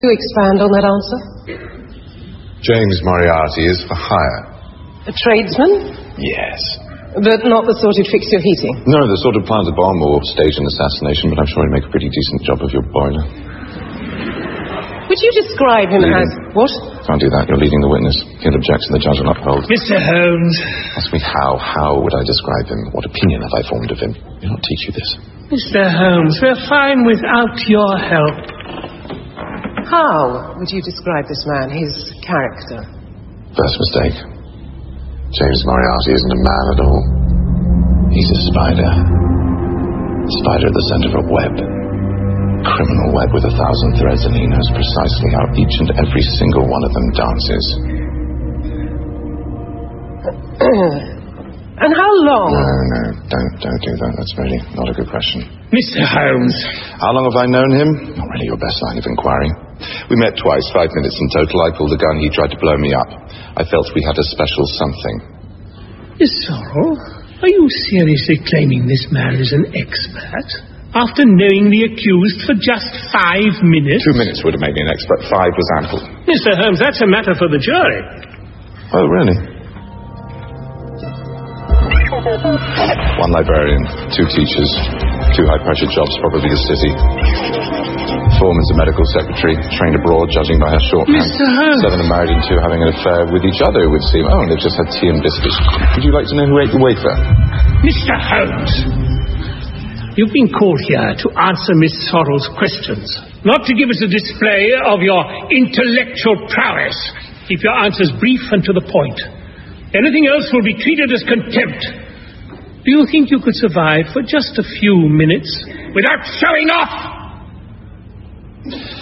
To expand on that answer? James Moriarty is for hire. A tradesman? Yes. But not the sort who'd fix your heating? No, the sort of plant a bomb or stage an assassination, but I'm sure he'd make a pretty decent job of your boiler. Would you describe him as... What? Can't do that. You're leading the witness. He'll object and the judge will uphold. Mr. Holmes. Ask me how. How would I describe him? What opinion have I formed of him? He'll not teach you this. Mr. Holmes, we're fine without your help. How would you describe this man, his character? First mistake. James Moriarty isn't a man at all. He's a spider. A spider at the center of a web. Criminal web with 1,000 threads, and he knows precisely how each and every single one of them dances. And how long? No, don't do that. That's really not a good question. Mr. Holmes. How long have I known him? Not really your best line of inquiry. We met twice, 5 minutes in total. I pulled a gun, he tried to blow me up. I felt we had a special something. Miss Sorrel, are you seriously claiming this man is an expert? After knowing the accused for just 5 minutes? 2 minutes would have made me an expert. 5 was ample. Mr. Holmes, that's a matter for the jury. Oh, really? 1 librarian, 2 teachers, 2 high-pressure jobs, probably the city. Foreman's a medical secretary, trained abroad, judging by her shorthand. Mr. Holmes. 7 are married and 2 having an affair with each other, it would seem. Oh, and they've just had tea and biscuits. Would you like to know who ate the wafer? Mr. Holmes, you've been called here to answer Miss Sorrel's questions, not to give us a display of your intellectual prowess. Keep your answers brief and to the point. Anything else will be treated as contempt. Do you think you could survive for just a few minutes without showing off?